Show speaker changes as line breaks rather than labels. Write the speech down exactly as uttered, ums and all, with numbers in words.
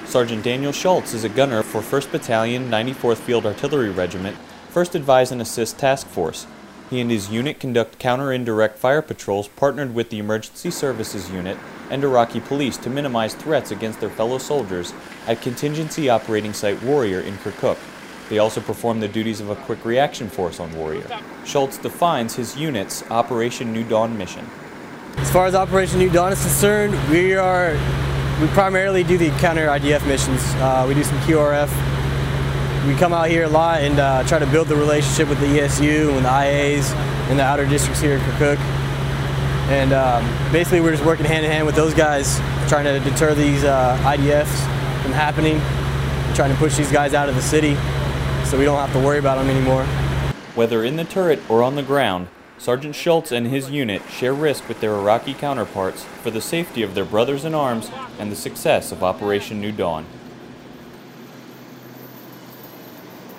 Sergeant Daniel Schultz is a gunner for first Battalion, ninety-fourth Field Artillery Regiment, first Advise and Assist Task Force. He and his unit conduct counter-indirect fire patrols partnered with the Emergency Services Unit and Iraqi police to minimize threats against their fellow soldiers at Contingency Operating Site Warrior in Kirkuk. They also perform the duties of a quick reaction force on Warrior. Schultz defines his unit's Operation New Dawn mission.
As far as Operation New Dawn is concerned, we are we primarily do the counter I D F missions. Uh, we do some Q R F. We come out here a lot and uh, try to build the relationship with the E S U and the I As in the outer districts here in Kirkuk. And um, basically we're just working hand in hand with those guys, trying to deter these uh, I D Fs from happening, trying to push these guys out of the city so we don't have to worry about them anymore.
Whether in the turret or on the ground, Sergeant Schultz and his unit share risk with their Iraqi counterparts for the safety of their brothers in arms and the success of Operation New Dawn.